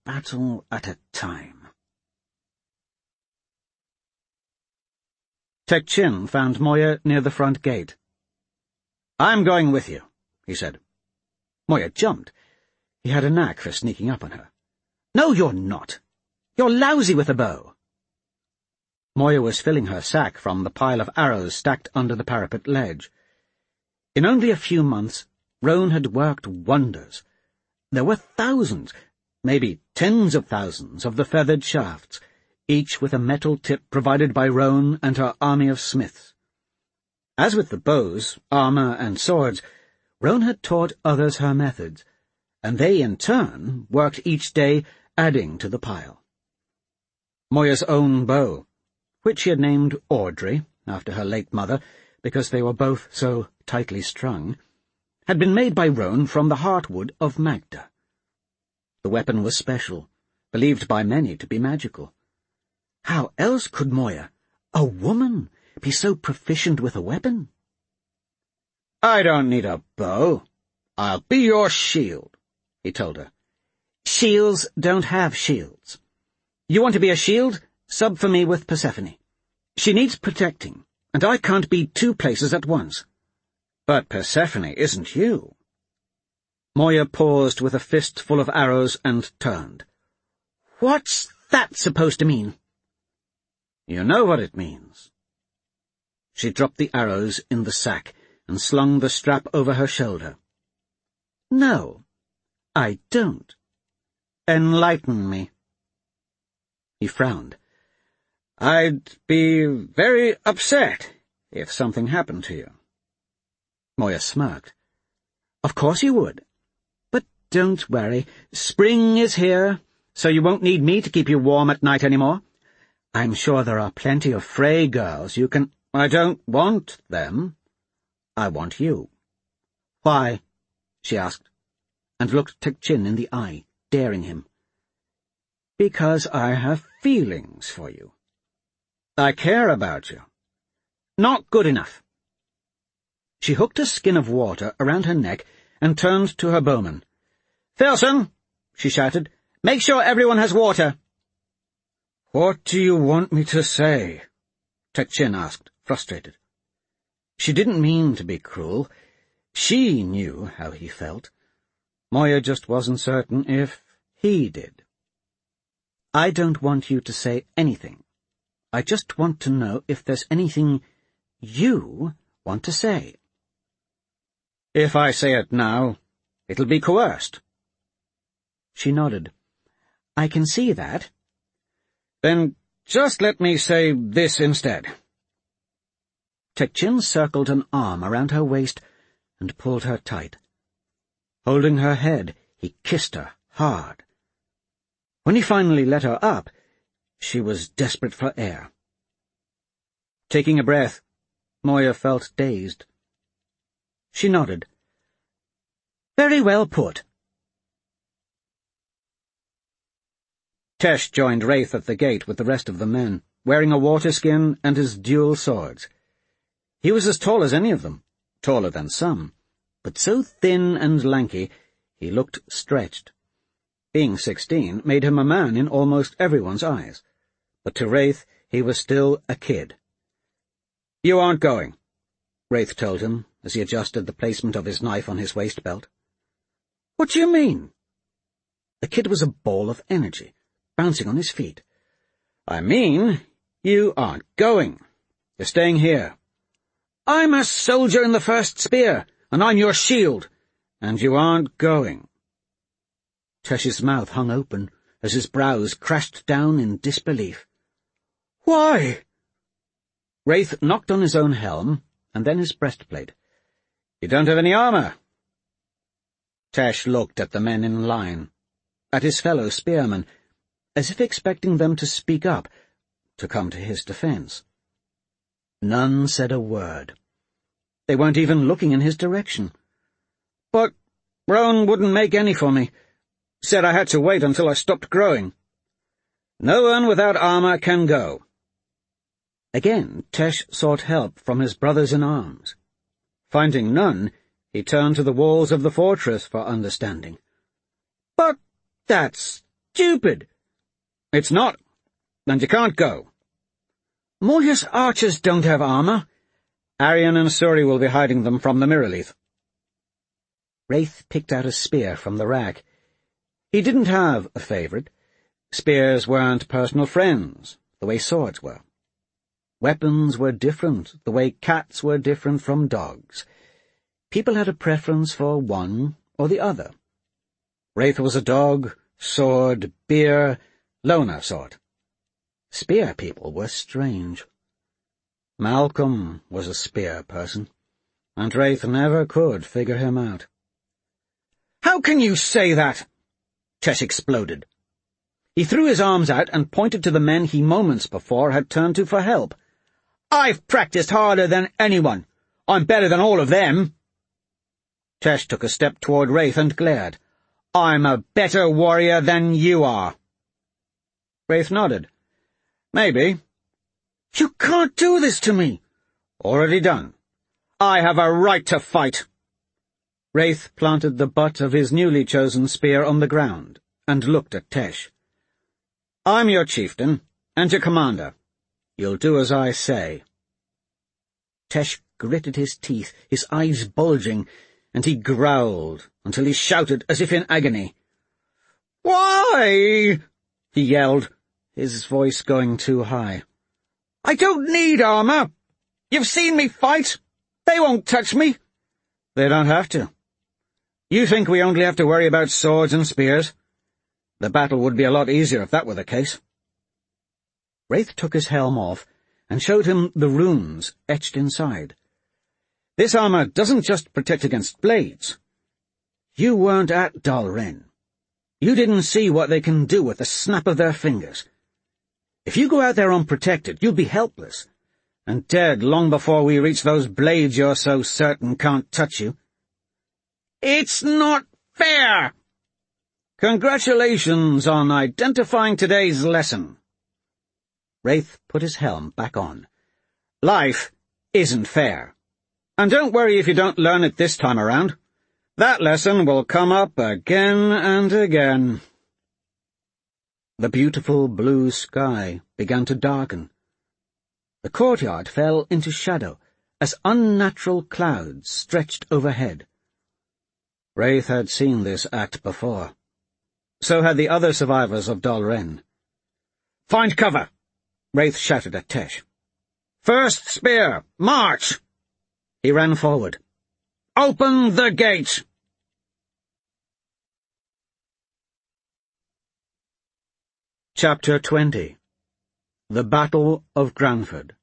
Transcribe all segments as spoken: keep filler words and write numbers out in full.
battle at a time. Tek-Chin found Moya near the front gate. "I'm going with you," he said. Moya jumped. He had a knack for sneaking up on her. "No, you're not. You're lousy with a bow." Moya was filling her sack from the pile of arrows stacked under the parapet ledge. In only a few months, Roan had worked wonders. There were thousands, maybe tens of thousands, of the feathered shafts, each with a metal tip provided by Roan and her army of smiths. As with the bows, armour, and swords, Roan had taught others her methods, and they in turn worked each day, adding to the pile. Moya's own bow, which she had named Audrey, after her late mother, because they were both so tightly strung, had been made by Roan from the heartwood of Magda. The weapon was special, believed by many to be magical. How else could Moya, a woman, be so proficient with a weapon? "I don't need a bow. I'll be your shield," he told her. "Shields don't have shields. You want to be a shield? Sub for me with Persephone. She needs protecting, and I can't be two places at once." "But Persephone isn't you." Moya paused with a fist full of arrows and turned. "What's that supposed to mean?" "You know what it means." She dropped the arrows in the sack and slung the strap over her shoulder. "No, I don't. Enlighten me." He frowned. "I'd be very upset if something happened to you." Moya smirked. "Of course you would. But don't worry. Spring is here, so you won't need me to keep you warm at night any more. I'm sure there are plenty of Frey girls you can—" "I don't want them. I want you." "Why?" she asked, and looked Tek-Chin in the eye, daring him. "Because I have feelings for you. I care about you. Not good enough." She hooked a skin of water around her neck and turned to her bowman. "Filson," she shouted, "make sure everyone has water." "What do you want me to say?" Tek-Chin asked, frustrated. She didn't mean to be cruel. She knew how he felt. Moya just wasn't certain if he did. "I don't want you to say anything. I just want to know if there's anything you want to say." "If I say it now, it'll be coerced." She nodded. "I can see that." "Then just let me say this instead." Tek-Chin circled an arm around her waist and pulled her tight. Holding her head, he kissed her hard. When he finally let her up, she was desperate for air. Taking a breath, Moya felt dazed. She nodded. "Very well put." Tesh joined Wraith at the gate with the rest of the men, wearing a water-skin and his dual swords. He was as tall as any of them, taller than some, but so thin and lanky he looked stretched. Being sixteen made him a man in almost everyone's eyes, but to Wraith he was still a kid. "You aren't going," Wraith told him as he adjusted the placement of his knife on his waist belt. "What do you mean?" The kid was a ball of energy, bouncing on his feet. "I mean, you aren't going. You're staying here. I'm a soldier in the first spear, and I'm your shield, and you aren't going." Tesh's mouth hung open as his brows crashed down in disbelief. "Why?" Wraith knocked on his own helm, and then his breastplate. "You don't have any armour." Tesh looked at the men in line, at his fellow spearmen, as if expecting them to speak up, to come to his defence. None said a word. They weren't even looking in his direction. "But Roan wouldn't make any for me. Said I had to wait until I stopped growing." "No one without armour can go." Again Tesh sought help from his brothers in arms. Finding none, he turned to the walls of the fortress for understanding. "But that's stupid. It's not. Then you can't go. Moya's archers don't have armour. Arian and Suri will be hiding them from the Mirrorleaf. Wraith picked out a spear from the rack. He didn't have a favourite. Spears weren't personal friends, the way swords were. Weapons were different, the way cats were different from dogs. People had a preference for one or the other. Wraith was a dog, sword, beer, loner sort. Spear people were strange. Malcolm was a spear person, and Wraith never could figure him out. "How can you say that?" Tesh exploded. He threw his arms out and pointed to the men he moments before had turned to for help. "I've practiced harder than anyone. I'm better than all of them." Tesh took a step toward Wraith and glared. "I'm a better warrior than you are." Wraith nodded. "Maybe." "You can't do this to me." "Already done. I have a right to fight." Wraith planted the butt of his newly chosen spear on the ground and looked at Tesh. "I'm your chieftain and your commander. You'll do as I say." Tesh gritted his teeth, his eyes bulging, and he growled until he shouted as if in agony. "Why?" he yelled, his voice going too high. "I don't need armour. You've seen me fight. They won't touch me." "They don't have to. You think we only have to worry about swords and spears? The battle would be a lot easier if that were the case." Wraith took his helm off and showed him the runes etched inside. "This armour doesn't just protect against blades. You weren't at Dal Ren. You didn't see what they can do with the snap of their fingers. If you go out there unprotected, you'll be helpless, and dead long before we reach those blades you're so certain can't touch you." "It's not fair!" "Congratulations on identifying today's lesson." Wraith put his helm back on. "Life isn't fair. And don't worry if you don't learn it this time around. That lesson will come up again and again." The beautiful blue sky began to darken. The courtyard fell into shadow as unnatural clouds stretched overhead. Wraith had seen this act before. So had the other survivors of Dal Ren. "Find cover!" Wraith shouted at Tesh. "First spear! March!" He ran forward. "Open the gate!" Chapter twenty. The Battle of Granford.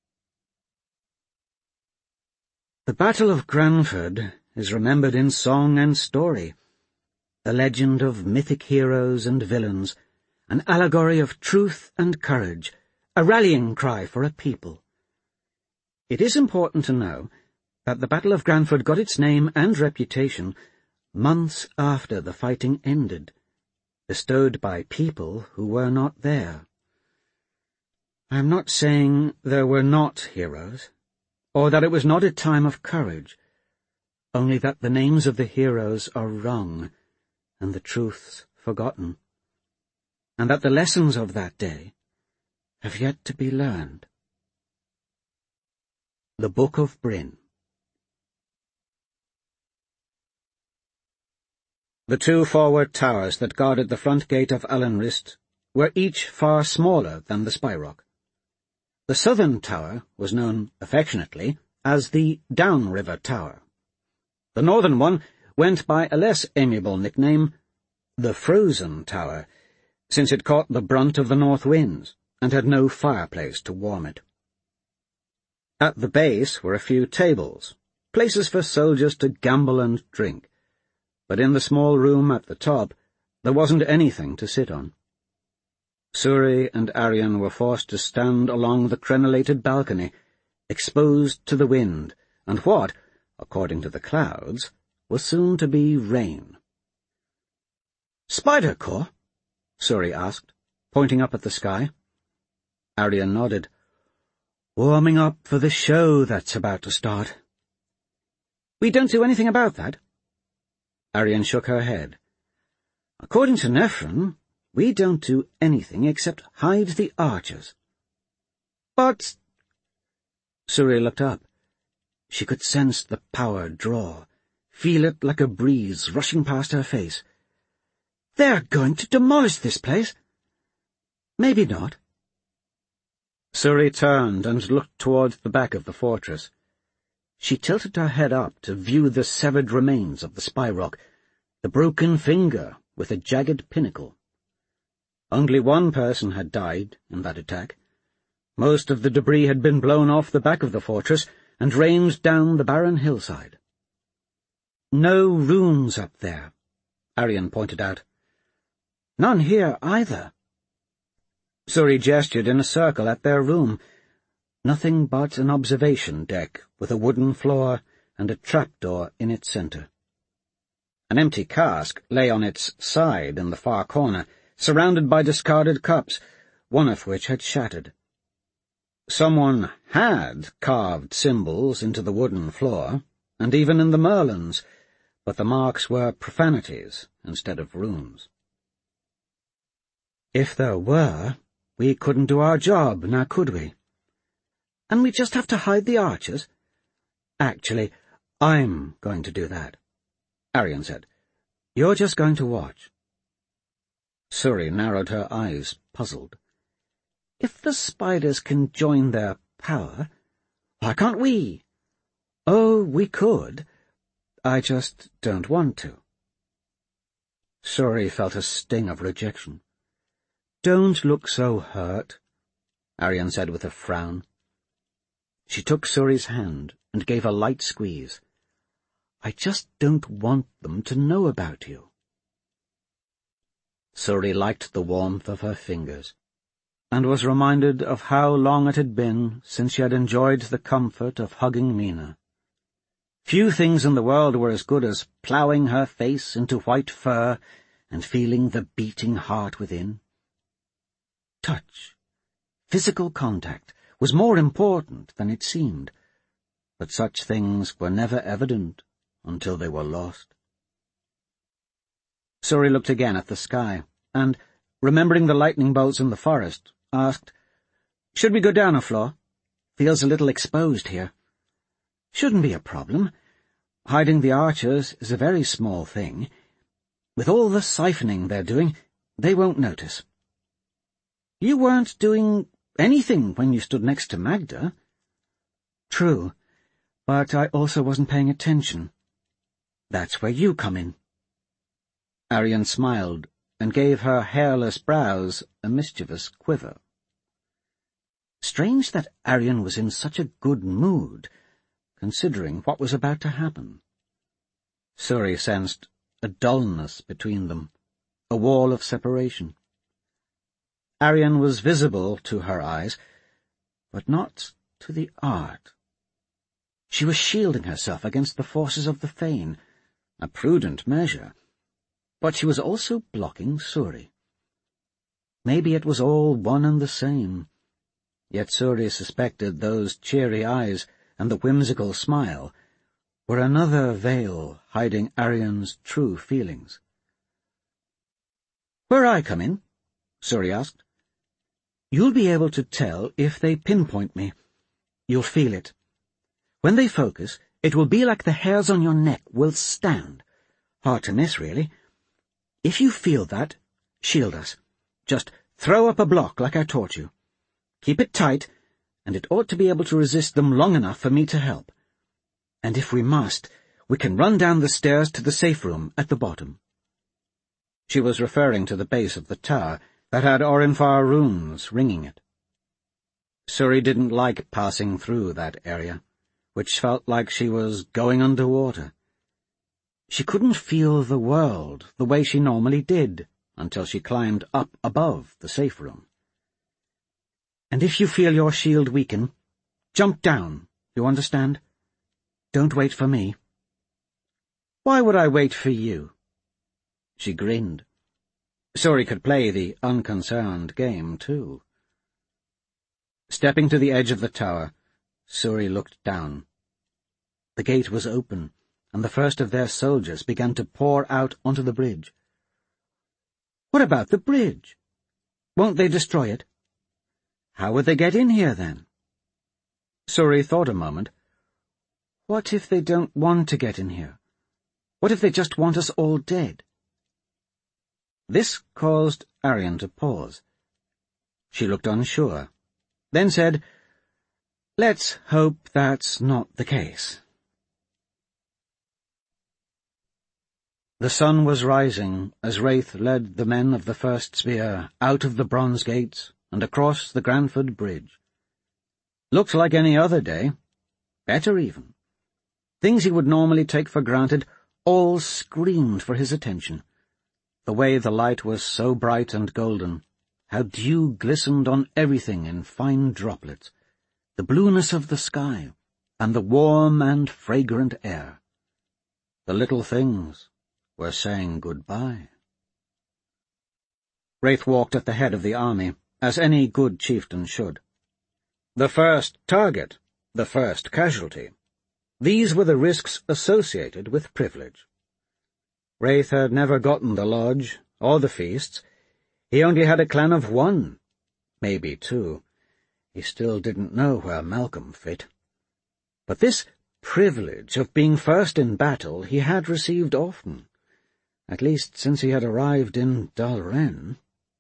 The Battle of Granford is remembered in song and story, a legend of mythic heroes and villains, an allegory of truth and courage, a rallying cry for a people. It is important to know that the Battle of Granford got its name and reputation months after the fighting ended, bestowed by people who were not there. I am not saying there were not heroes, or that it was not a time of courage, only that the names of the heroes are wrong, and the truths forgotten, and that the lessons of that day have yet to be learned. The Book of Bryn. The two forward towers that guarded the front gate of Allenrist were each far smaller than the Spyrock. The southern tower was known affectionately as the Downriver Tower. The northern one went by a less amiable nickname, the Frozen Tower, since it caught the brunt of the north winds and had no fireplace to warm it. At the base were a few tables, places for soldiers to gamble and drink, but in the small room at the top there wasn't anything to sit on. Suri and Arian were forced to stand along the crenellated balcony, exposed to the wind, and what, according to the clouds, was soon to be rain. "Spider Corps?" Suri asked, pointing up at the sky. Arian nodded. "Warming up for the show that's about to start." "We don't do anything about that?" Arian shook her head. "According to Nephron, We don't do anything except hide the archers. But... Suri looked up. She could sense the power draw, feel it like a breeze rushing past her face. They're going to demolish this place. Maybe not. Suri turned and looked towards the back of the fortress. She tilted her head up to view the severed remains of the spy rock, the broken finger with a jagged pinnacle. Only one person had died in that attack. Most of the debris had been blown off the back of the fortress and rained down the barren hillside. No runes up there, Arian pointed out. None here either. Suri gestured in a circle at their room. Nothing but an observation deck with a wooden floor and a trapdoor in its centre. An empty cask lay on its side in the far corner, surrounded by discarded cups, one of which had shattered. Someone had carved symbols into the wooden floor, and even in the merlons, but the marks were profanities instead of runes. If there were, we couldn't do our job, now could we? And we just have to hide the archers? Actually, I'm going to do that, Arian said. You're just going to watch. Suri narrowed her eyes, puzzled. If the spiders can join their power, why can't we? Oh, we could. I just don't want to. Suri felt a sting of rejection. Don't look so hurt, Arian said with a frown. She took Suri's hand and gave a light squeeze. I just don't want them to know about you. Suri liked the warmth of her fingers, and was reminded of how long it had been since she had enjoyed the comfort of hugging Mina. Few things in the world were as good as ploughing her face into white fur and feeling the beating heart within. Touch, physical contact, was more important than it seemed, but such things were never evident until they were lost. Suri looked again at the sky, and, remembering the lightning bolts in the forest, asked, Should we go down a floor? Feels a little exposed here. Shouldn't be a problem. Hiding the archers is a very small thing. With all the siphoning they're doing, they won't notice. You weren't doing anything when you stood next to Magda. True, but I also wasn't paying attention. That's where you come in. Arian smiled and gave her hairless brows a mischievous quiver. Strange that Arian was in such a good mood, considering what was about to happen. Suri sensed a dullness between them, a wall of separation. Arian was visible to her eyes, but not to the art. She was shielding herself against the forces of the Fane, a prudent measure, but she was also blocking Suri. Maybe it was all one and the same, yet Suri suspected those cheery eyes and the whimsical smile were another veil hiding Arian's true feelings. "Where I come in?" Suri asked. "You'll be able to tell if they pinpoint me. You'll feel it. When they focus, it will be like the hairs on your neck will stand. Hard to miss, really. If you feel that, shield us. Just throw up a block like I taught you. Keep it tight, and it ought to be able to resist them long enough for me to help. And if we must, we can run down the stairs to the safe room at the bottom." She was referring to the base of the tower that had Orinfar runes ringing it. Suri didn't like passing through that area, which felt like she was going underwater. She couldn't feel the world the way she normally did until she climbed up above the safe room. "And if you feel your shield weaken, jump down, you understand? Don't wait for me." "Why would I wait for you?" She grinned. Suri could play the unconcerned game, too. Stepping to the edge of the tower, Suri looked down. The gate was open, and the first of their soldiers began to pour out onto the bridge. What about the bridge? Won't they destroy it? How would they get in here, then? Suri thought a moment. What if they don't want to get in here? What if they just want us all dead? This caused Arian to pause. She looked unsure, then said, Let's hope that's not the case. The sun was rising as Wraith led the men of the First Spear out of the bronze gates and across the Granford Bridge. Looked like any other day, better even. Things he would normally take for granted all screamed for his attention. The way the light was so bright and golden, how dew glistened on everything in fine droplets, the blueness of the sky, and the warm and fragrant air. The little things were saying goodbye. Wraith walked at the head of the army, as any good chieftain should. The first target, the first casualty. These were the risks associated with privilege. Wraith had never gotten the lodge, or the feasts. He only had a clan of one, maybe two. He still didn't know where Malcolm fit. But this privilege of being first in battle he had received often, at least since he had arrived in Dal Ren.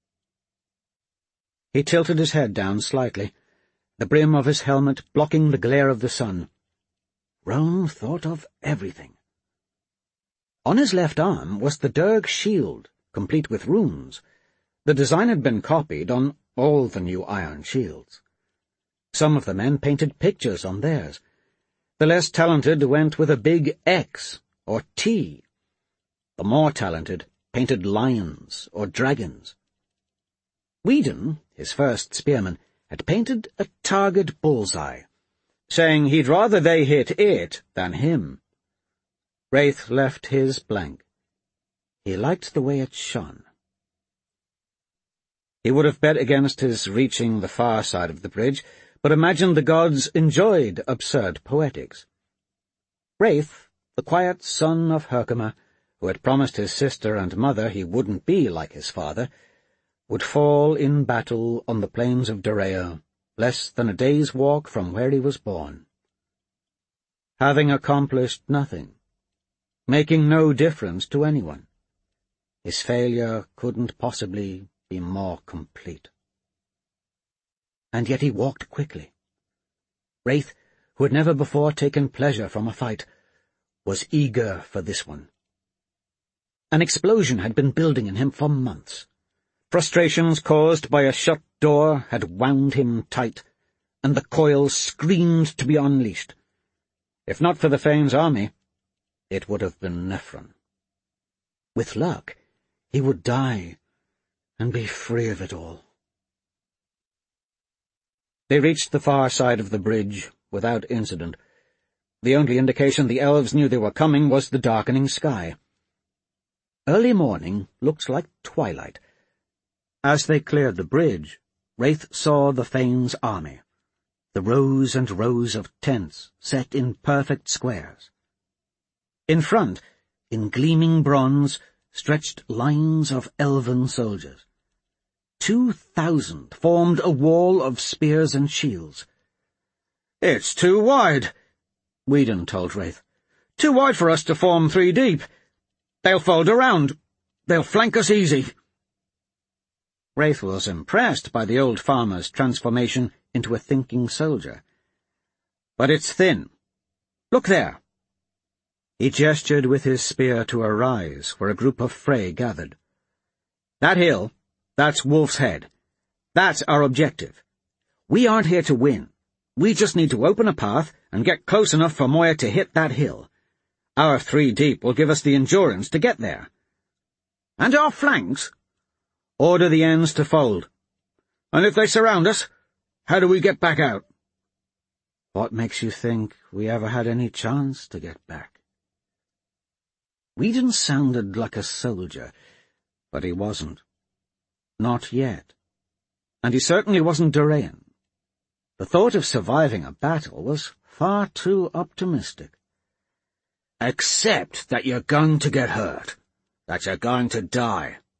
He tilted his head down slightly, the brim of his helmet blocking the glare of the sun. Roan thought of everything. On his left arm was the Derg shield, complete with runes. The design had been copied on all the new iron shields. Some of the men painted pictures on theirs. The less talented went with a big X or T. The more talented painted lions or dragons. Whedon, his first spearman, had painted a target bullseye, saying he'd rather they hit it than him. Wraith left his blank. He liked the way it shone. He would have bet against his reaching the far side of the bridge, but imagined the gods enjoyed absurd poetics. Wraith, the quiet son of Herkimer, who had promised his sister and mother he wouldn't be like his father, would fall in battle on the plains of Doreo, less than a day's walk from where he was born. Having accomplished nothing, making no difference to anyone, his failure couldn't possibly be more complete. And yet he walked quickly. Wraith, who had never before taken pleasure from a fight, was eager for this one. An explosion had been building in him for months. Frustrations caused by a shut door had wound him tight, and the coils screamed to be unleashed. If not for the Fane's army, it would have been Nephron. With luck, he would die and be free of it all. They reached the far side of the bridge without incident. The only indication the elves knew they were coming was the darkening sky. Early morning looked like twilight. As they cleared the bridge, Wraith saw the Fane's army, the rows and rows of tents set in perfect squares. In front, in gleaming bronze, stretched lines of elven soldiers. Two thousand formed a wall of spears and shields. "It's too wide," Whedon told Wraith. "Too wide for us to form three deep. They'll fold around. They'll flank us easy." Wraith was impressed by the old farmer's transformation into a thinking soldier. "But it's thin. Look there." He gestured with his spear to a rise where a group of Frey gathered. "That hill, that's Wolf's Head. That's our objective. We aren't here to win. We just need to open a path and get close enough for Moya to hit that hill. Our three deep will give us the endurance to get there." "And our flanks?" "Order the ends to fold." "And if they surround us, how do we get back out?" "What makes you think we ever had any chance to get back?" Whedon sounded like a soldier, but he wasn't. Not yet. And he certainly wasn't Dorean. The thought of surviving a battle was far too optimistic. "Except that you're going to get hurt, that you're going to die.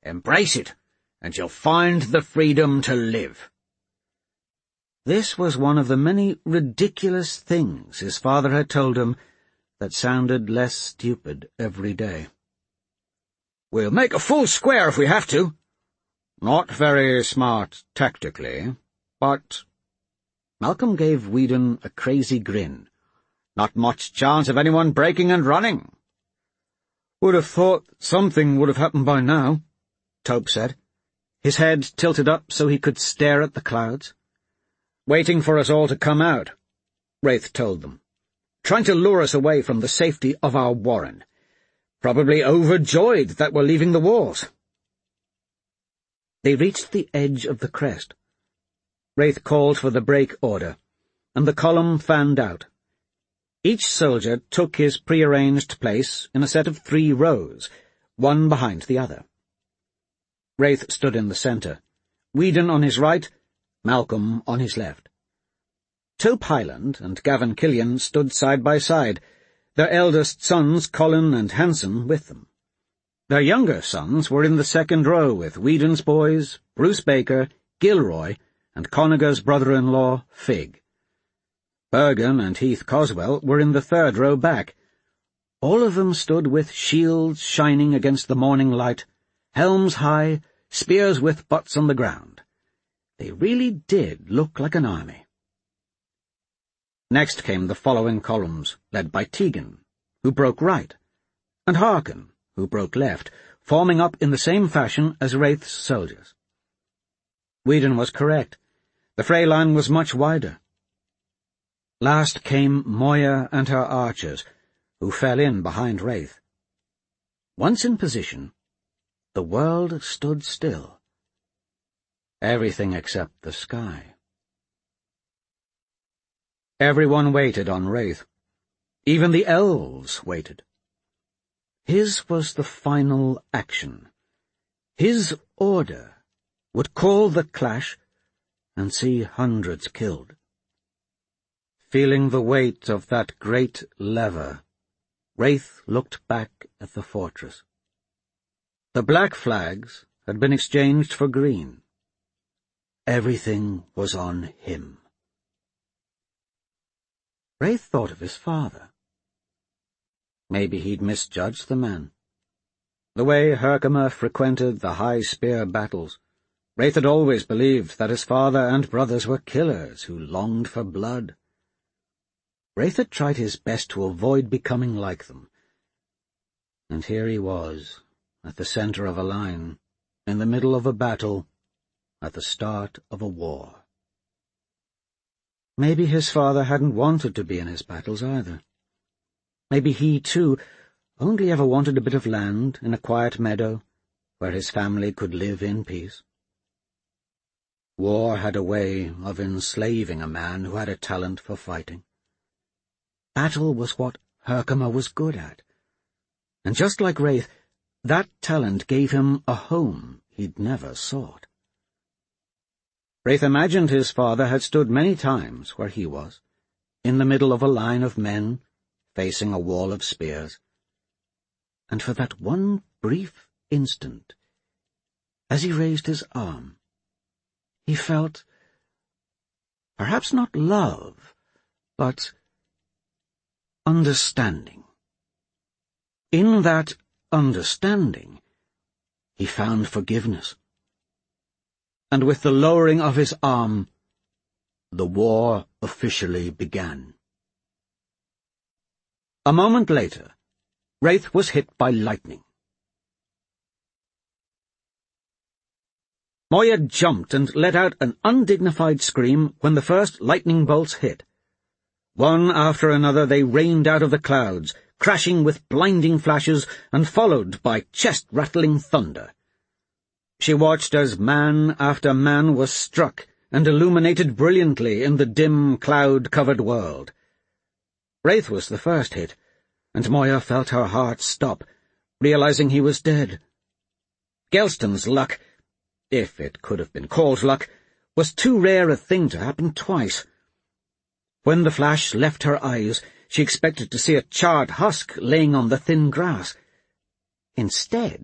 Embrace it, and you'll find the freedom to live." This was one of the many ridiculous things his father had told him that sounded less stupid every day. "We'll make a full square if we have to." "Not very smart tactically, but—" Malcolm gave Weedon a crazy grin. "Not much chance of anyone breaking and running." "Would have thought something would have happened by now," Tope said, his head tilted up so he could stare at the clouds. "Waiting for us all to come out," Wraith told them. "Trying to lure us away from the safety of our warren. Probably overjoyed that we're leaving the walls." They reached the edge of the crest. Wraith called for the break order, and the column fanned out. Each soldier took his prearranged place in a set of three rows, one behind the other. Wraith stood in the centre, Weedon on his right, Malcolm on his left. Tope Highland and Gavin Killian stood side by side, their eldest sons Colin and Hanson with them. Their younger sons were in the second row with Weedon's boys, Bruce Baker, Gilroy, and Connager's brother-in-law, Fig. Bergen and Heath Coswell were in the third row back. All of them stood with shields shining against the morning light, helms high, spears with butts on the ground. They really did look like an army. Next came the following columns, led by Tegan, who broke right, and Harkin, who broke left, forming up in the same fashion as Wraith's soldiers. Weedon was correct. The fray line was much wider. Last came Moya and her archers, who fell in behind Wraith. Once in position, the world stood still. Everything except the sky. Everyone waited on Wraith. Even the elves waited. His was the final action. His order would call the clash and see hundreds killed. Feeling the weight of that great lever, Wraith looked back at the fortress. The black flags had been exchanged for green. Everything was on him. Wraith thought of his father. Maybe he'd misjudged the man. The way Herkimer frequented the high spear battles, Wraith had always believed that his father and brothers were killers who longed for blood. Wraith had tried his best to avoid becoming like them. And here he was, at the center of a line, in the middle of a battle, at the start of a war. Maybe his father hadn't wanted to be in his battles either. Maybe he, too, only ever wanted a bit of land in a quiet meadow where his family could live in peace. War had a way of enslaving a man who had a talent for fighting. Battle was what Herkimer was good at, and just like Wraith, that talent gave him a home he'd never sought. Wraith imagined his father had stood many times where he was, in the middle of a line of men, facing a wall of spears. And for that one brief instant, as he raised his arm, he felt, perhaps not love, but understanding. In that understanding, he found forgiveness. And with the lowering of his arm, the war officially began. A moment later, Wraith was hit by lightning. Moya jumped and let out an undignified scream when the first lightning bolts hit. One after another they rained out of the clouds, crashing with blinding flashes and followed by chest-rattling thunder. She watched as man after man was struck and illuminated brilliantly in the dim, cloud-covered world. Wraith was the first hit, and Moya felt her heart stop, realizing he was dead. Gelston's luck, if it could have been called luck, was too rare a thing to happen twice. When the flash left her eyes, she expected to see a charred husk laying on the thin grass. Instead,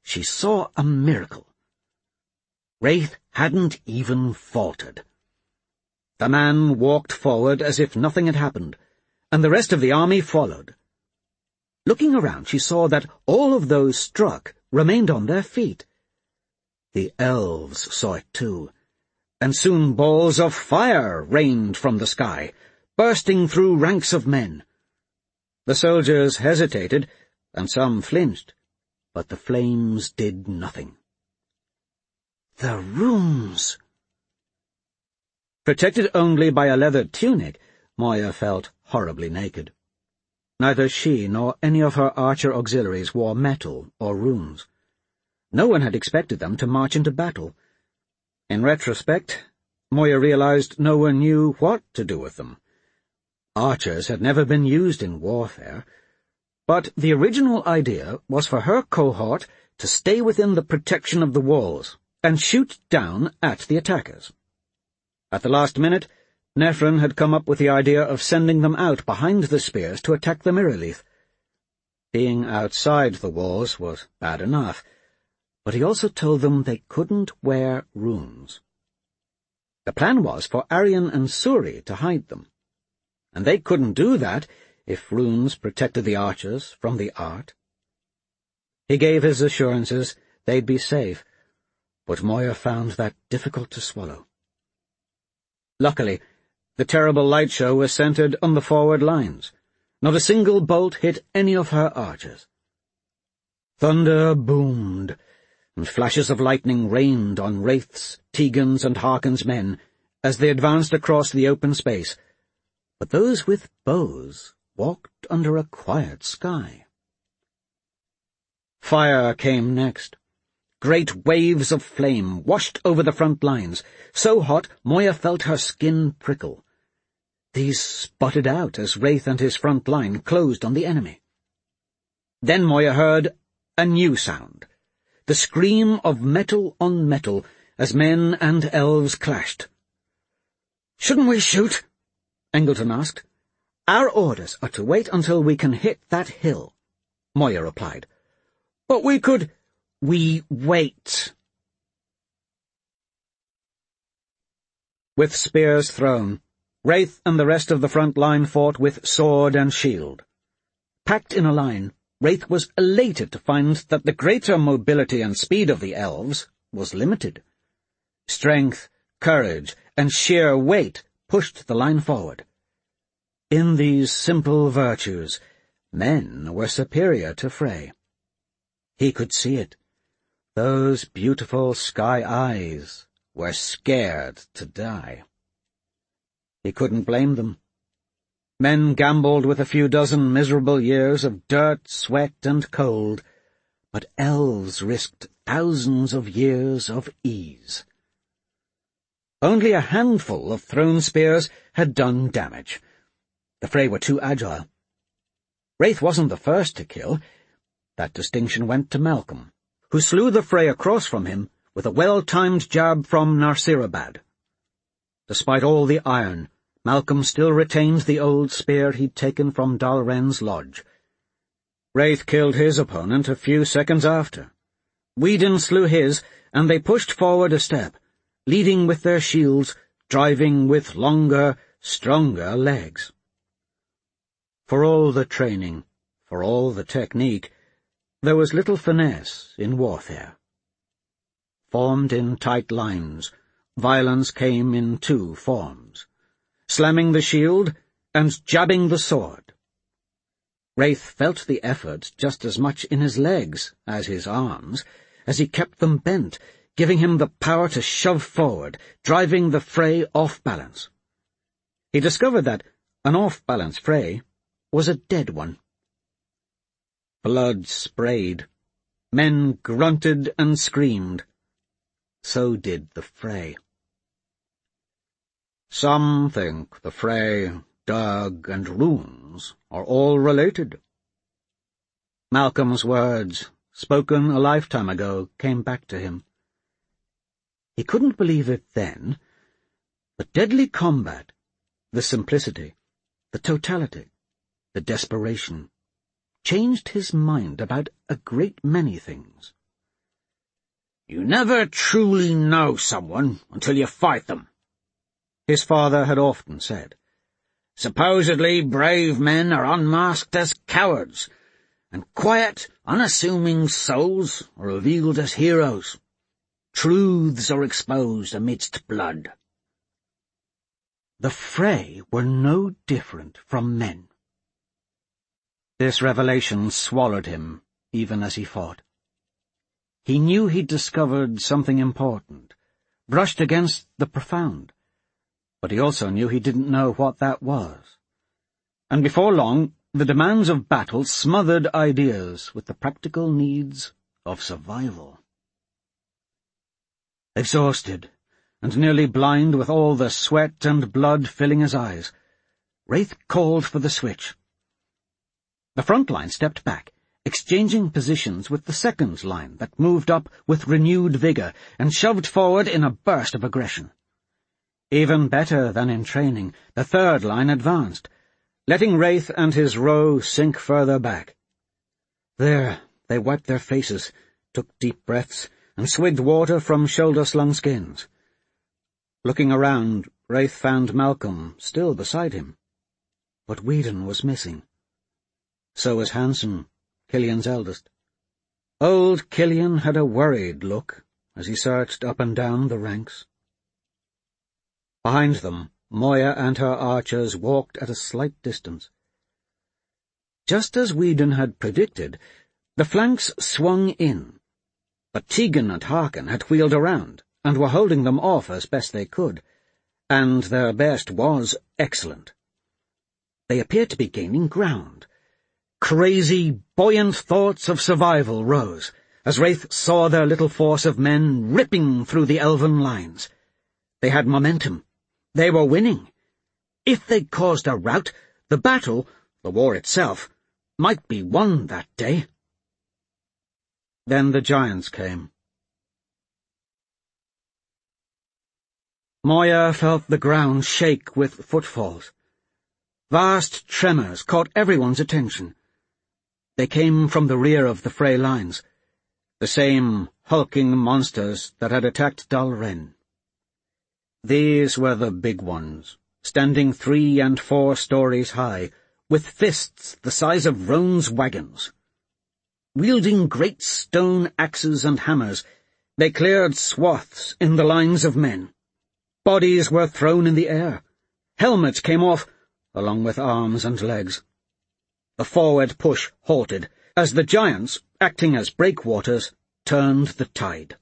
she saw a miracle. Raith hadn't even faltered. The man walked forward as if nothing had happened, and the rest of the army followed. Looking around, she saw that all of those struck remained on their feet. The elves saw it too, and soon balls of fire rained from the sky, bursting through ranks of men. The soldiers hesitated, and some flinched, but the flames did nothing. The rooms! Protected only by a leather tunic, Moya felt horribly naked. Neither she nor any of her archer auxiliaries wore metal or runes. No one had expected them to march into battle. In retrospect, Moya realized no one knew what to do with them. Archers had never been used in warfare, but the original idea was for her cohort to stay within the protection of the walls and shoot down at the attackers. At the last minute, Nephren had come up with the idea of sending them out behind the spears to attack the Mirrorleaf. Being outside the walls was bad enough, but he also told them they couldn't wear runes. The plan was for Aryan and Suri to hide them, and they couldn't do that if runes protected the archers from the art. He gave his assurances they'd be safe, but Moya found that difficult to swallow. Luckily, the terrible light show was centered on the forward lines. Not a single bolt hit any of her archers. Thunder boomed, and flashes of lightning rained on Raith's, Tegan's, and Harkon's men as they advanced across the open space, but those with bows walked under a quiet sky. Fire came next. Great waves of flame washed over the front lines, so hot Moya felt her skin prickle. These sputtered out as Raith and his front line closed on the enemy. Then Moya heard a new sound, the scream of metal on metal as men and elves clashed. "Shouldn't we shoot?" Engleton asked. "Our orders are to wait until we can hit that hill," Moya replied. "But we could—" "We wait." With spears thrown, Raith and the rest of the front line fought with sword and shield. Packed in a line, Raith was elated to find that the greater mobility and speed of the elves was limited. Strength, courage, and sheer weight pushed the line forward. In these simple virtues, men were superior to Frey. He could see it. Those beautiful sky eyes were scared to die. He couldn't blame them. Men gambled with a few dozen miserable years of dirt, sweat, and cold, but elves risked thousands of years of ease. Only a handful of thrown spears had done damage. The Frey were too agile. Raith wasn't the first to kill. That distinction went to Malcolm, who slew the Frey across from him with a well-timed jab from Narsirabad. Despite all the iron, Malcolm still retained the old spear he'd taken from Dalren's lodge. Raith killed his opponent a few seconds after. Whedon slew his, and they pushed forward a step, leading with their shields, driving with longer, stronger legs. For all the training, for all the technique, there was little finesse in warfare. Formed in tight lines, violence came in two forms, slamming the shield and jabbing the sword. Raith felt the effort just as much in his legs as his arms, as he kept them bent, giving him the power to shove forward, driving the Frey off balance. He discovered that an off-balance Frey was a dead one. Blood sprayed. Men grunted and screamed. So did the Frey. Some think the Frey, Dug, and runes are all related. Malcolm's words, spoken a lifetime ago, came back to him. He couldn't believe it then, but deadly combat, the simplicity, the totality, the desperation, changed his mind about a great many things. You never truly know someone until you fight them, his father had often said. Supposedly brave men are unmasked as cowards, and quiet, unassuming souls are revealed as heroes. Truths are exposed amidst blood. The Frey were no different from men. This revelation swallowed him, even as he fought. He knew he'd discovered something important, brushed against the profound, but he also knew he didn't know what that was. And before long, the demands of battle smothered ideas with the practical needs of survival. Exhausted, and nearly blind with all the sweat and blood filling his eyes, Wraith called for the switch. The front line stepped back, exchanging positions with the second line that moved up with renewed vigor and shoved forward in a burst of aggression. Even better than in training, the third line advanced, letting Wraith and his row sink further back. There, they wiped their faces, took deep breaths, and swigged water from shoulder-slung skins. Looking around, Wraith found Malcolm still beside him. But Whedon was missing. So was Hansen, Killian's eldest. Old Killian had a worried look as he searched up and down the ranks. Behind them, Moya and her archers walked at a slight distance. Just as Whedon had predicted, the flanks swung in, but Tegan and Harkin had wheeled around and were holding them off as best they could, and their best was excellent. They appeared to be gaining ground. Crazy, buoyant thoughts of survival rose as Wraith saw their little force of men ripping through the elven lines. They had momentum. They were winning. If they caused a rout, the battle, the war itself, might be won that day. Then the giants came. Moya felt the ground shake with footfalls. Vast tremors caught everyone's attention. They came from the rear of the Frey lines, the same hulking monsters that had attacked Dal Ren. These were the big ones, standing three and four stories high, with fists the size of Roan's wagons. Wielding great stone axes and hammers, they cleared swaths in the lines of men. Bodies were thrown in the air. Helmets came off, along with arms and legs. The forward push halted, as the giants, acting as breakwaters, turned the tide.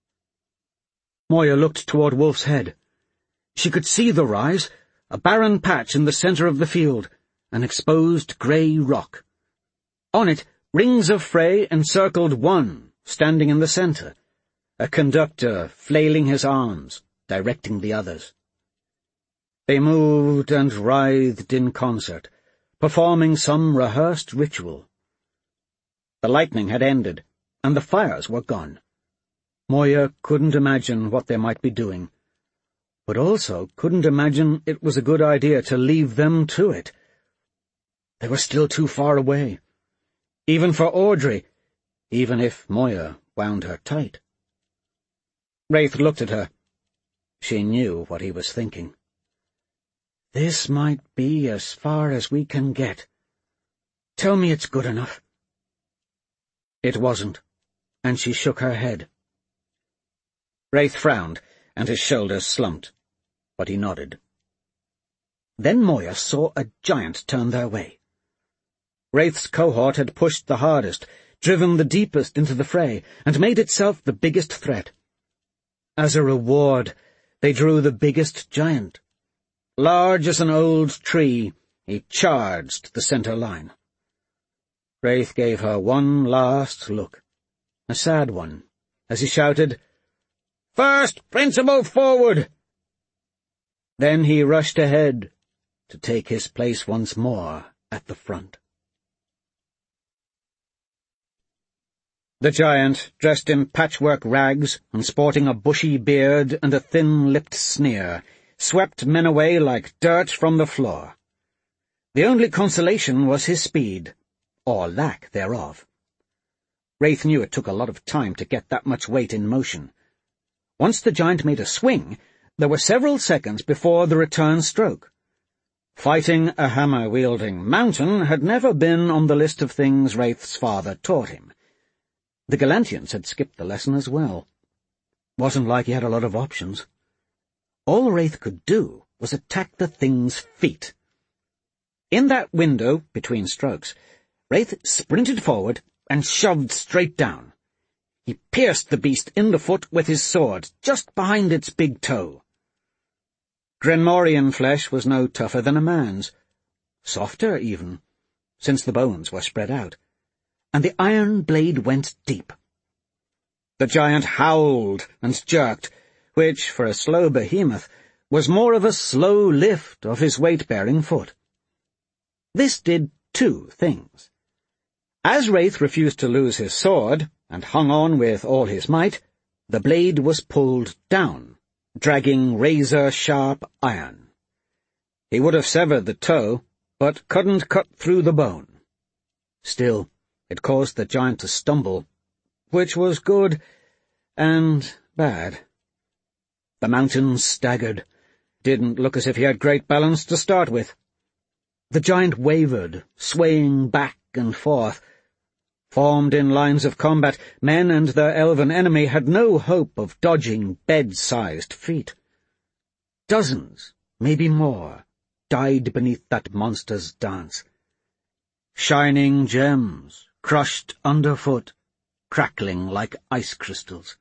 Moya looked toward Wolf's Head. She could see the rise, a barren patch in the centre of the field, an exposed grey rock. On it, rings of Frey encircled one, standing in the centre, a conductor flailing his arms, directing the others. They moved and writhed in concert, performing some rehearsed ritual. The lightning had ended, and the fires were gone. Moya couldn't imagine what they might be doing, but also couldn't imagine it was a good idea to leave them to it. They were still too far away, even for Audrey, even if Moya wound her tight. Wraith looked at her. She knew what he was thinking. This might be as far as we can get. Tell me it's good enough. It wasn't, and she shook her head. Wraith frowned, and his shoulders slumped, but he nodded. Then Moya saw a giant turn their way. Wraith's cohort had pushed the hardest, driven the deepest into the fray, and made itself the biggest threat. As a reward, they drew the biggest giant. Large as an old tree, he charged the centre line. Wraith gave her one last look, a sad one, as he shouted, "First principle forward!" Then he rushed ahead to take his place once more at the front. The giant, dressed in patchwork rags and sporting a bushy beard and a thin-lipped sneer, swept men away like dirt from the floor. The only consolation was his speed, or lack thereof. Raith knew it took a lot of time to get that much weight in motion. Once the giant made a swing, there were several seconds before the return stroke. Fighting a hammer-wielding mountain had never been on the list of things Raith's father taught him. The Galantians had skipped the lesson as well. Wasn't like he had a lot of options. All Raith could do was attack the thing's feet. In that window between strokes, Raith sprinted forward and shoved straight down. He pierced the beast in the foot with his sword, just behind its big toe. Grenmorian flesh was no tougher than a man's, softer even, since the bones were spread out, and the iron blade went deep. The giant howled and jerked, which, for a slow behemoth, was more of a slow lift of his weight-bearing foot. This did two things. As Raith refused to lose his sword, and hung on with all his might, the blade was pulled down, dragging razor-sharp iron. He would have severed the toe, but couldn't cut through the bone. Still, it caused the giant to stumble, which was good and bad. The mountain staggered. Didn't look as if he had great balance to start with. The giant wavered, swaying back and forth. Formed in lines of combat, men and their elven enemy had no hope of dodging bed-sized feet. Dozens, maybe more, died beneath that monster's dance. Shining gems, crushed underfoot, crackling like ice crystals.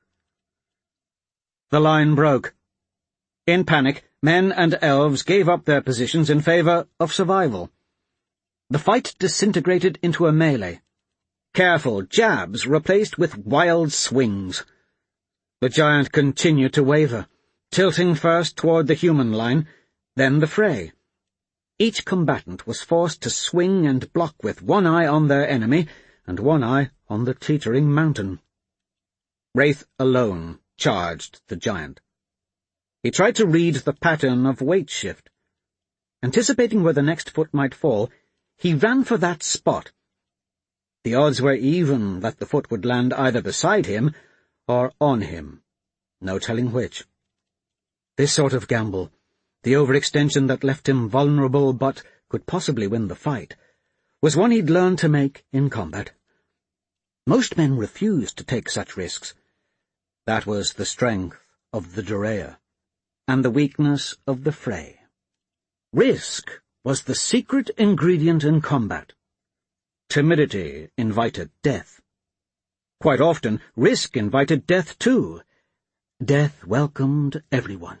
The line broke. In panic, men and elves gave up their positions in favor of survival. The fight disintegrated into a melee. Careful jabs replaced with wild swings. The giant continued to waver, tilting first toward the human line, then the fray. Each combatant was forced to swing and block with one eye on their enemy and one eye on the teetering mountain. Raith alone charged the giant. He tried to read the pattern of weight shift. Anticipating where the next foot might fall, he ran for that spot. The odds were even that the foot would land either beside him or on him, no telling which. This sort of gamble, the overextension that left him vulnerable but could possibly win the fight, was one he'd learned to make in combat. Most men refused to take such risks. That was the strength of the Durea, and the weakness of the fray. Risk was the secret ingredient in combat. Timidity invited death. Quite often, risk invited death too. Death welcomed everyone.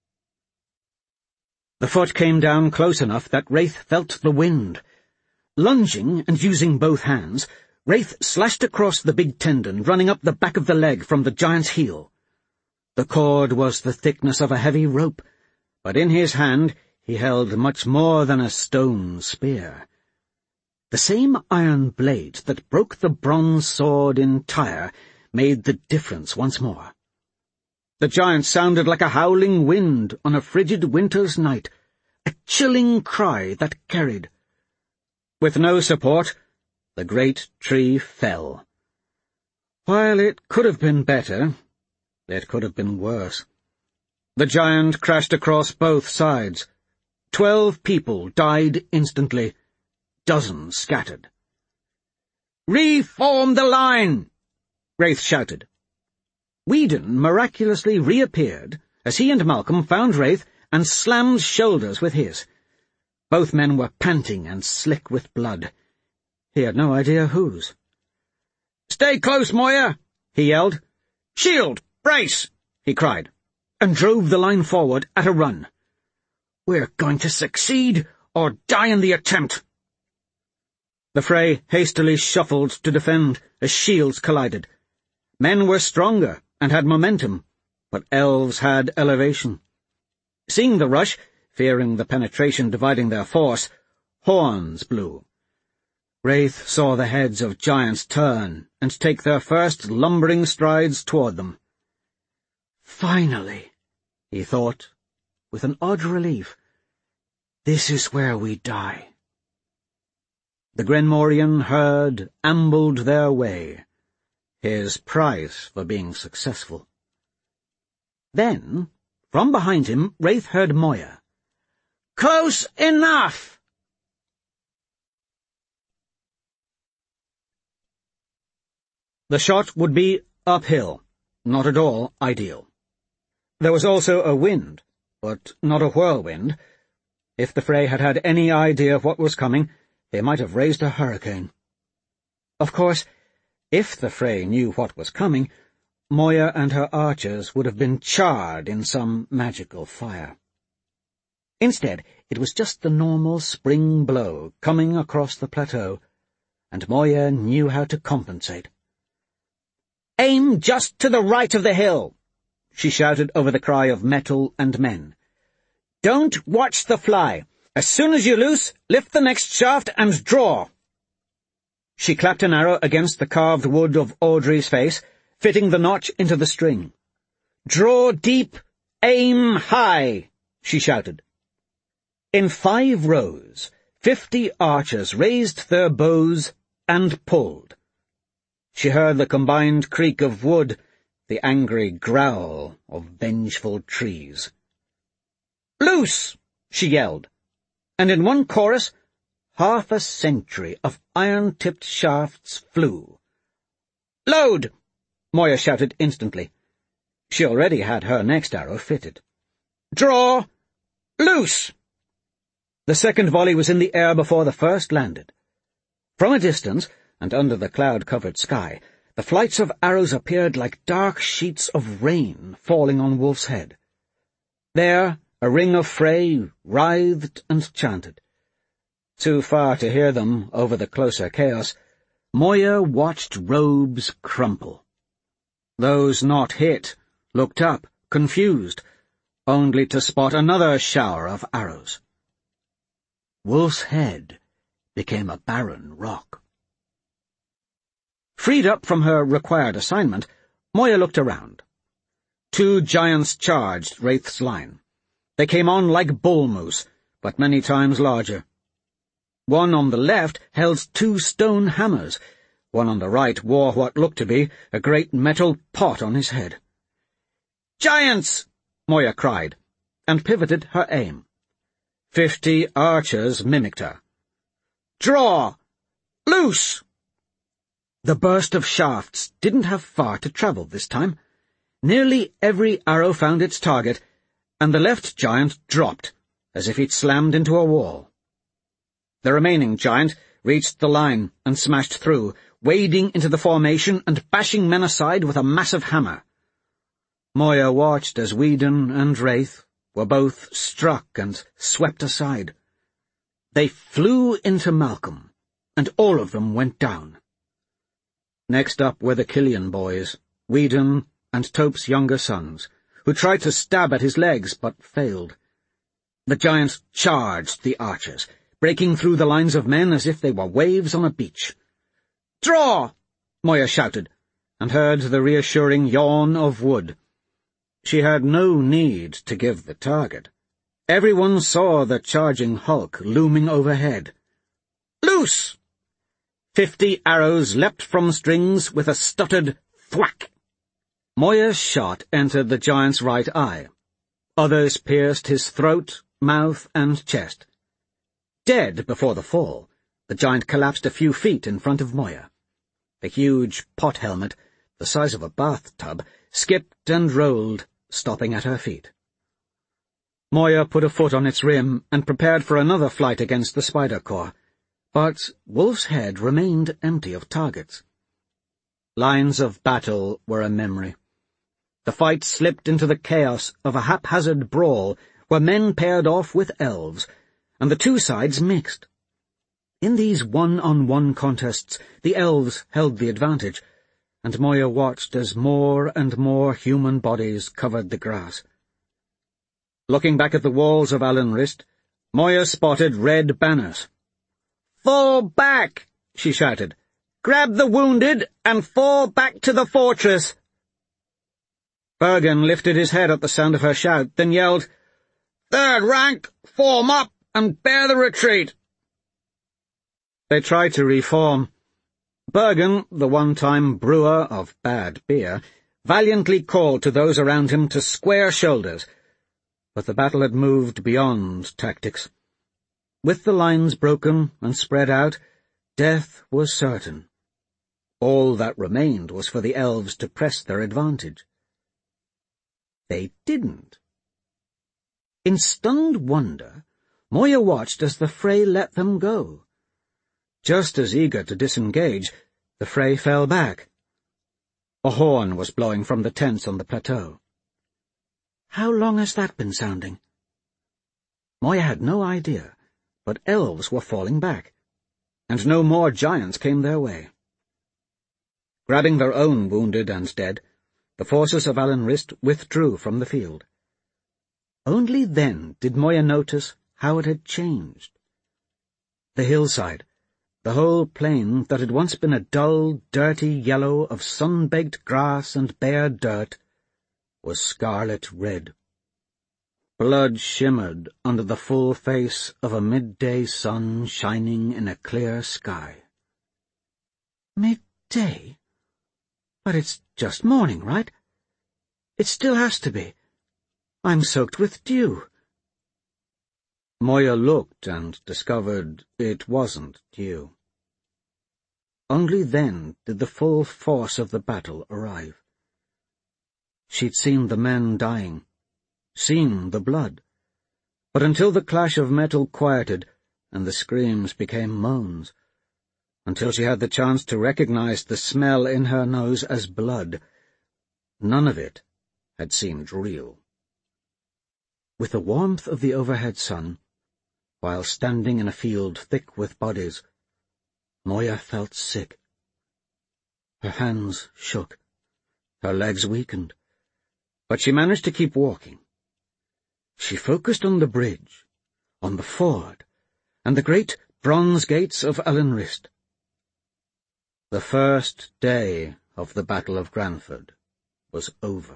The foot came down close enough that Raith felt the wind. Lunging and using both hands, Raith slashed across the big tendon running up the back of the leg from the giant's heel. The cord was the thickness of a heavy rope, but in his hand he held much more than a stone spear. The same iron blade that broke the bronze sword in Tyre made the difference once more. The giant sounded like a howling wind on a frigid winter's night, a chilling cry that carried. With no support, the great tree fell. While it could have been better, it could have been worse. The giant crashed across both sides. Twelve people died instantly. Dozens scattered. "Reform the line!" Raith shouted. Whedon miraculously reappeared as he and Malcolm found Raith and slammed shoulders with his. Both men were panting and slick with blood. He had no idea whose. "Stay close, Moya!" he yelled. "Shield! Brace!" he cried, and drove the line forward at a run. "We're going to succeed or die in the attempt." The fray hastily shuffled to defend as shields collided. Men were stronger and had momentum, but elves had elevation. Seeing the rush, fearing the penetration dividing their force, horns blew. Raith saw the heads of giants turn and take their first lumbering strides toward them. "Finally," he thought, with an odd relief, "this is where we die." The Grenmorian herd ambled their way. his price for being successful. Then, from behind him, Raith heard Moya. "Close enough!" The shot would be uphill, not at all ideal. There was also a wind, but not a whirlwind. If the fray had had any idea of what was coming, they might have raised a hurricane. Of course, if the fray knew what was coming, Moya and her archers would have been charred in some magical fire. Instead, it was just the normal spring blow coming across the plateau, and Moya knew how to compensate. "Aim just to the right of the hill," she shouted over the cry of metal and men. "Don't watch the fly. As soon as you loose, lift the next shaft and draw." She clapped an arrow against the carved wood of Audrey's face, fitting the notch into the string. "Draw deep, aim high," she shouted. In five rows, fifty archers raised their bows and pulled. She heard the combined creak of wood, the angry growl of vengeful trees. "Loose!" she yelled, and in one chorus half a century of iron-tipped shafts flew. "Load!" Moya shouted instantly. She already had her next arrow fitted. "Draw! Loose!" The second volley was in the air before the first landed. From a distance, and under the cloud-covered sky, the flights of arrows appeared like dark sheets of rain falling on Wolf's Head. There, a ring of fray writhed and chanted. Too far to hear them over the closer chaos, Moya watched robes crumple. Those not hit looked up, confused, only to spot another shower of arrows. Wolf's Head became a barren rock. Freed up from her required assignment, Moya looked around. Two giants charged Raith's line. They came on like bull moose, but many times larger. One on the left held two stone hammers. One on the right wore what looked to be a great metal pot on his head. "Giants!" Moya cried, and pivoted her aim. Fifty archers mimicked her. "Draw! Loose!" The burst of shafts didn't have far to travel this time. Nearly every arrow found its target, and the left giant dropped, as if he'd slammed into a wall. The remaining giant reached the line and smashed through, wading into the formation and bashing men aside with a massive hammer. Moya watched as Whedon and Raith were both struck and swept aside. They flew into Malcolm, and all of them went down. Next up were the Killian boys, Whedon and Tope's younger sons, who tried to stab at his legs but failed. The giants charged the archers, breaking through the lines of men as if they were waves on a beach. "Draw!" Moya shouted, and heard the reassuring yawn of wood. She had no need to give the target. Everyone saw the charging hulk looming overhead. "Loose!" Fifty arrows leapt from strings with a stuttered thwack. Moya's shot entered the giant's right eye. Others pierced his throat, mouth, and chest. Dead before the fall, the giant collapsed a few feet in front of Moya. The huge pot helmet, the size of a bathtub, skipped and rolled, stopping at her feet. Moya put a foot on its rim and prepared for another flight against the spider core, but Wolf's Head remained empty of targets. Lines of battle were a memory. The fight slipped into the chaos of a haphazard brawl where men paired off with elves, and the two sides mixed. In these one-on-one contests, the elves held the advantage, and Moya watched as more and more human bodies covered the grass. Looking back at the walls of Allenrist, Moya spotted red banners. "Fall back!" she shouted. "Grab the wounded and fall back to the fortress!" Bergen lifted his head at the sound of her shout, then yelled, "Third rank, form up and bear the retreat!" They tried to reform, Bergen, the one-time brewer of bad beer, valiantly called to those around him to square shoulders, but the battle had moved beyond tactics. With the lines broken and spread out, death was certain. All that remained was for the elves to press their advantage. They didn't. In stunned wonder, Moya watched as the fray let them go. Just as eager to disengage, the fray fell back. A horn was blowing from the tents on the plateau. How long has that been sounding? Moya had no idea, but elves were falling back, and no more giants came their way. Grabbing their own wounded and dead, the forces of Alan Rist withdrew from the field. Only then did Moya notice how it had changed. The hillside, the whole plain that had once been a dull, dirty yellow of sun-baked grass and bare dirt, was scarlet red. Blood shimmered under the full face of a midday sun shining in a clear sky. Midday? But it's just morning, right? It still has to be. I'm soaked with dew. Moya looked and discovered it wasn't dew. Only then did the full force of the battle arrive. She'd seen the men dying, seen the blood, but until the clash of metal quieted and the screams became moans, until she had the chance to recognize the smell in her nose as blood, none of it had seemed real. With the warmth of the overhead sun, while standing in a field thick with bodies, Moya felt sick. Her hands shook, her legs weakened, but she managed to keep walking. She focused on the bridge, on the ford, and the great bronze gates of Alan Rist. The first day of the Battle of Granford was over.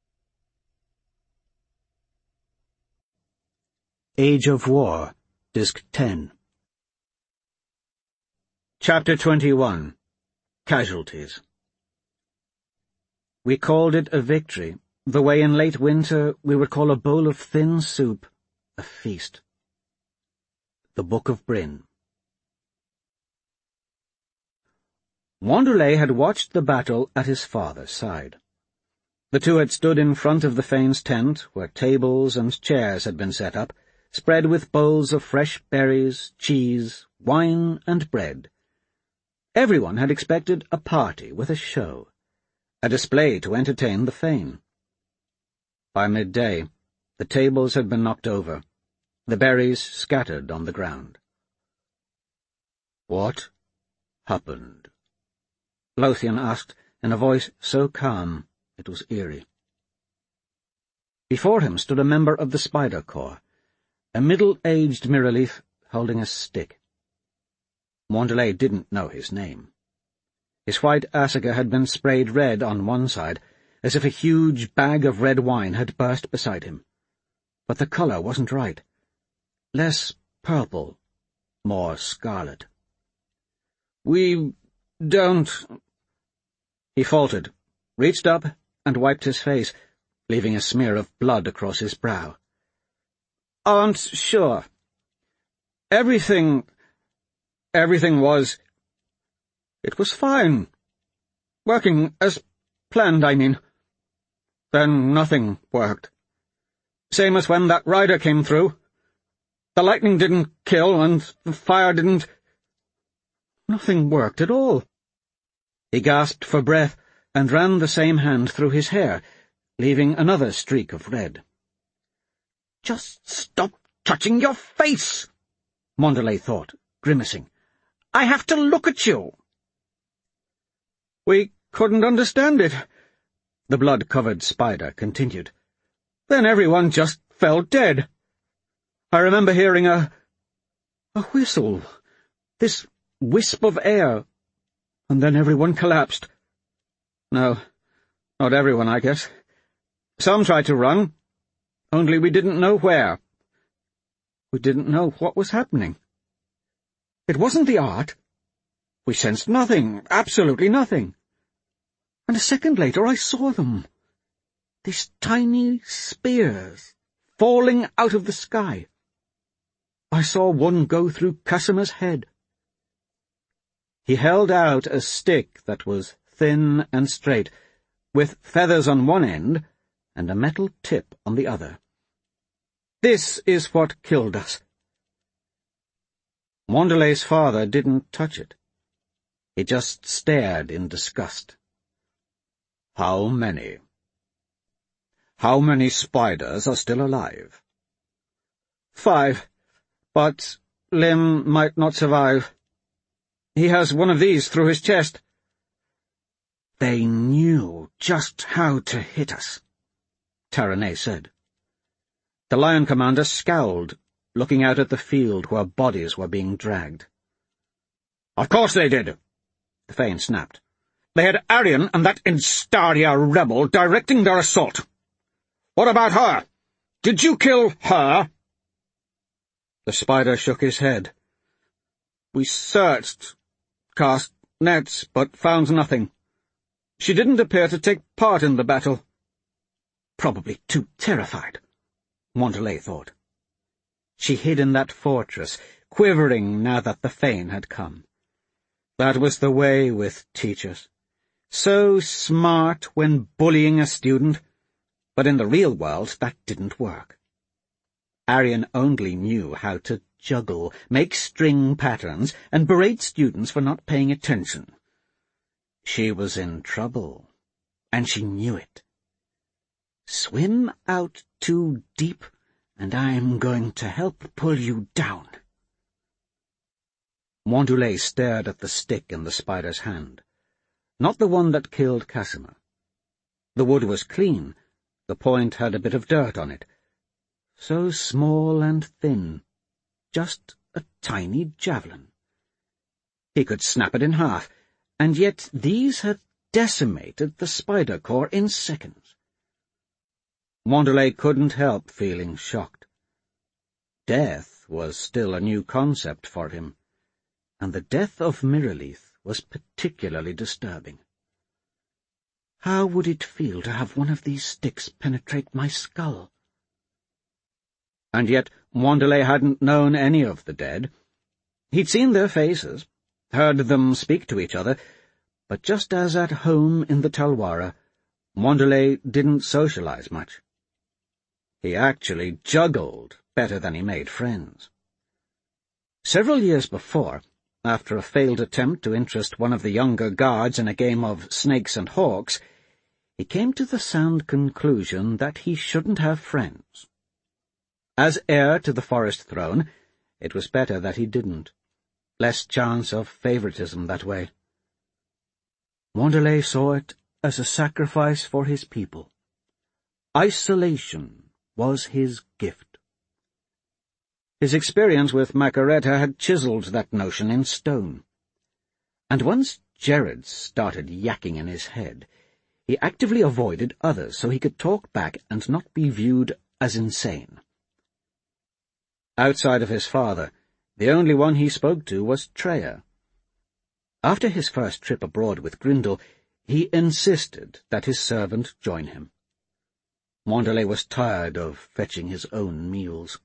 Age of War, Disc ten. Chapter twenty-one. Casualties. We called it a victory, the way in late winter we would call a bowl of thin soup a feast. The Book of Bryn. Wanderley had watched the battle at his father's side. The two had stood in front of the Fane's tent, where tables and chairs had been set up, spread with bowls of fresh berries, cheese, wine, and bread. Everyone had expected a party with a show, a display to entertain the Fane. By midday, the tables had been knocked over, the berries scattered on the ground. "What happened?" Lothian asked in a voice so calm it was eerie. Before him stood a member of the Spider Corps, a middle-aged Mirrorleaf holding a stick. Wanderley didn't know his name. His white assegai had been sprayed red on one side, as if a huge bag of red wine had burst beside him. But the colour wasn't right. Less purple, more scarlet. "We don't—" He faltered, reached up, and wiped his face, leaving a smear of blood across his brow. "Aren't sure. Everything... everything was... it was fine. Working as planned, I mean. Then nothing worked. Same as when that rider came through. The lightning didn't kill, and the fire didn't... nothing worked at all." He gasped for breath and ran the same hand through his hair, leaving another streak of red. "Just stop touching your face," Wanderley thought, grimacing. "I have to look at you." "We couldn't understand it," the blood-covered spider continued. "Then everyone just fell dead. I remember hearing a... a whistle, this wisp of air, and then everyone collapsed. No, not everyone, I guess. Some tried to run, only we didn't know where. We didn't know what was happening. It wasn't the art. We sensed nothing, absolutely nothing. And a second later I saw them. These tiny spears falling out of the sky. I saw one go through Casimir's head. He held out a stick that was thin and straight, with feathers on one end and a metal tip on the other. This is what killed us. Wanderlei's father didn't touch it. He just stared in disgust. How many? How many spiders are still alive? Five, but Lim might not survive. He has one of these through his chest. They knew just how to hit us, Taranay said. The Lion Commander scowled, looking out at the field where bodies were being dragged. Of course they did, the Thane snapped. They had Aryan and that Instaria rebel directing their assault. What about her? Did you kill her? The spider shook his head. We searched, cast nets, but found nothing. She didn't appear to take part in the battle. Probably too terrified, Wanderlei thought. She hid in that fortress, quivering now that the Thane had come. That was the way with teachers. So smart when bullying a student, but in the real world that didn't work. Aryan only knew how to juggle, make string patterns, and berate students for not paying attention. She was in trouble, and she knew it. Swim out too deep, and I'm going to help pull you down. Wanderlei stared at the stick in the spider's hand, not the one that killed Casimir. The wood was clean. The point had a bit of dirt on it. So small and thin, just a tiny javelin. He could snap it in half, and yet these had decimated the spider core in seconds. Wanderlei couldn't help feeling shocked. Death was still a new concept for him, and the death of Mirraleaf was particularly disturbing. How would it feel to have one of these sticks penetrate my skull? And yet Wanderlei hadn't known any of the dead. He'd seen their faces, heard them speak to each other, but just as at home in the Talwara, Wanderlei didn't socialize much. He actually juggled better than he made friends. Several years before, after a failed attempt to interest one of the younger guards in a game of snakes and hawks, he came to the sound conclusion that he shouldn't have friends. As heir to the forest throne, it was better that he didn't. Less chance of favoritism that way. Wanderlei saw it as a sacrifice for his people. Isolation was his gift. His experience with Macaretta had chiseled that notion in stone. And once Jared started yakking in his head, he actively avoided others so he could talk back and not be viewed as insane. Outside of his father, the only one he spoke to was Treya. After his first trip abroad with Grindel, he insisted that his servant join him. Wanderlei was tired of fetching his own meals.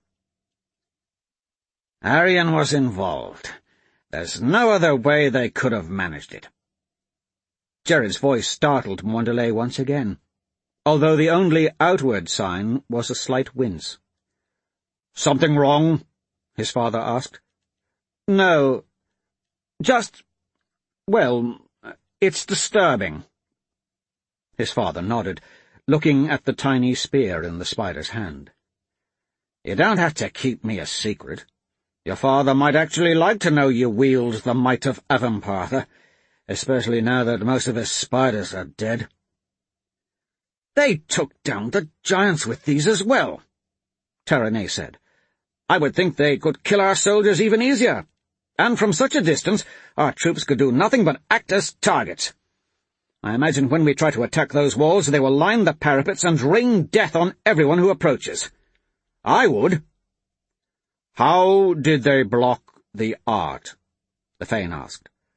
Aryan was involved. There's no other way they could have managed it. Jared's voice startled Wanderlei once again, although the only outward sign was a slight wince. "Something wrong?" his father asked. "No. Just, well, it's disturbing." His father nodded, looking at the tiny spear in the spider's hand. "You don't have to keep me a secret. Your father might actually like to know you wield the might of Avampartha, especially now that most of his spiders are dead." "They took down the giants with these as well," Taranay said. "I would think they could kill our soldiers even easier, and from such a distance our troops could do nothing but act as targets. I imagine when we try to attack those walls they will line the parapets and rain death on everyone who approaches. I would." "How did they block the art?" the Thane asked.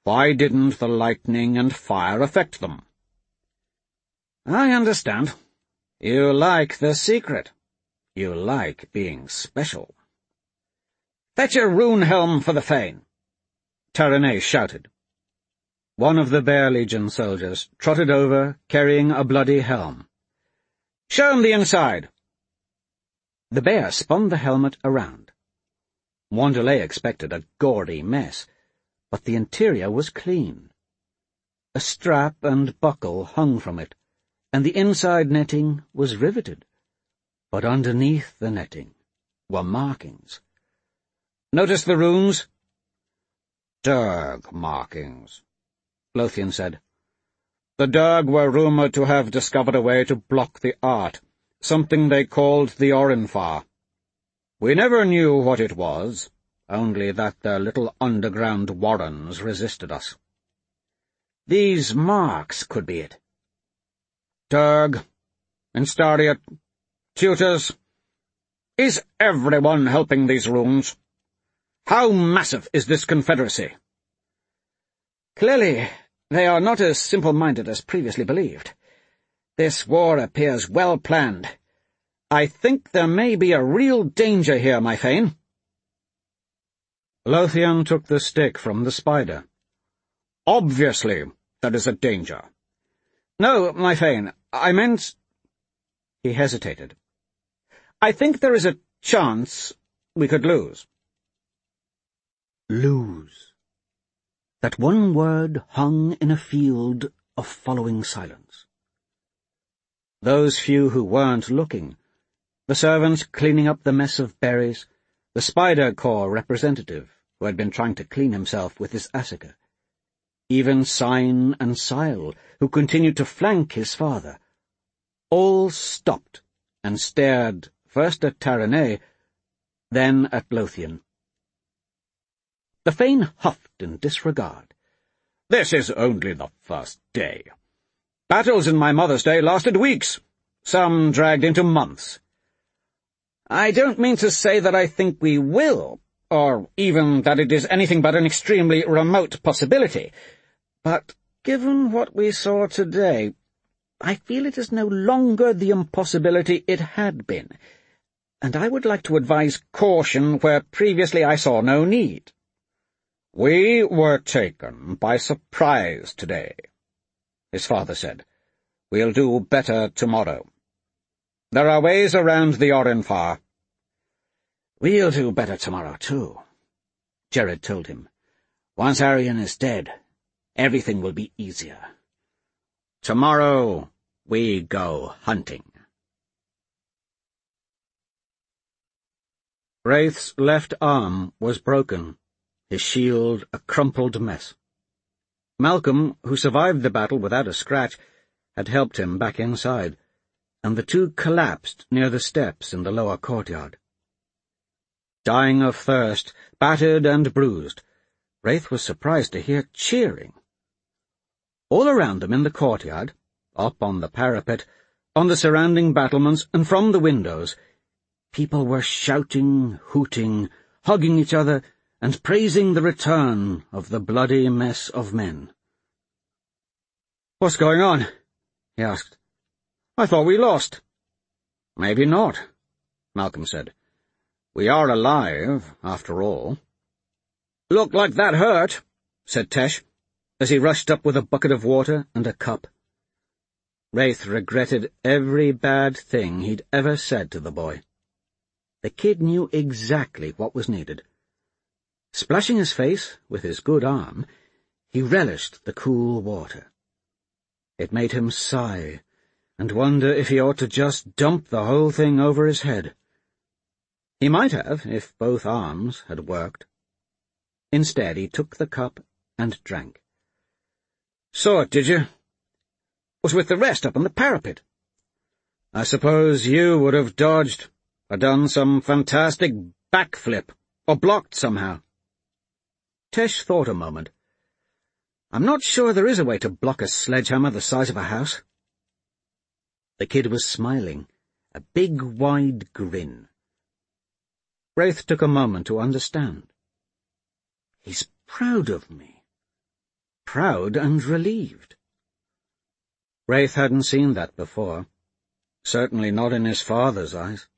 Why didn't the lightning and fire affect them?" "I understand. You like the secret. You like being special." "Fetch a rune-helm for the Fane," Taranet shouted. One of the Bear Legion soldiers trotted over, carrying a bloody helm. "Show him the inside." The bear spun the helmet around. Wanderlei expected a gaudy mess, but the interior was clean. A strap and buckle hung from it, and the inside netting was riveted. But underneath the netting were markings. "Notice the runes?" "Durg markings," Lothian said. "The Durg were rumoured to have discovered a way to block the art, something they called the Orinfar. We never knew what it was, only that their little underground warrens resisted us. These marks could be it. Durg, Instariot, tutors. Is everyone helping these runes? How massive is this confederacy?" "Clearly, they are not as simple-minded as previously believed. This war appears well planned. I think there may be a real danger here, my Fane." Lothian took the stick from the spider. "Obviously, there is a danger." "No, my Fane, I meant—" He hesitated. "I think there is a chance we could lose." Lose. That one word hung in a field of following silence. Those few who weren't looking, the servants cleaning up the mess of berries, the Spider Corps representative who had been trying to clean himself with his Asuka, even Sign and Sile, who continued to flank his father, all stopped and stared first at Taranet, then at Lothian. The Fane huffed in disregard. "This is only the first day. Battles in my mother's day lasted weeks, some dragged into months. I don't mean to say that I think we will, or even that it is anything but an extremely remote possibility, but given what we saw today, I feel it is no longer the impossibility it had been, and I would like to advise caution where previously I saw no need. We were taken by surprise today," his father said. "We'll do better tomorrow. There are ways around the Orinfar." "We'll do better tomorrow, too," Jared told him. "Once Arian is dead, everything will be easier. Tomorrow we go hunting." Wraith's left arm was broken, his shield a crumpled mess. Malcolm, who survived the battle without a scratch, had helped him back inside, and the two collapsed near the steps in the lower courtyard. Dying of thirst, battered and bruised, Wraith was surprised to hear cheering. All around them in the courtyard, up on the parapet, on the surrounding battlements, and from the windows, people were shouting, hooting, hugging each other, and praising the return of the bloody mess of men. "What's going on?" he asked. "I thought we lost." "Maybe not," Malcolm said. "We are alive, after all." "Looked like that hurt," said Tesh, as he rushed up with a bucket of water and a cup. Wraith regretted every bad thing he'd ever said to the boy. The kid knew exactly what was needed. Splashing his face with his good arm, he relished the cool water. It made him sigh and wonder if he ought to just dump the whole thing over his head. He might have, if both arms had worked. Instead, he took the cup and drank. "Saw it, did you? Was with the rest up on the parapet. I suppose you would have dodged, or done some fantastic backflip, or blocked somehow." Tesh thought a moment. "I'm not sure there is a way to block a sledgehammer the size of a house." The kid was smiling, a big, wide grin. Wraith took a moment to understand. "He's proud of me. proud and relieved. Raith hadn't seen that before, certainly not in his father's eyes.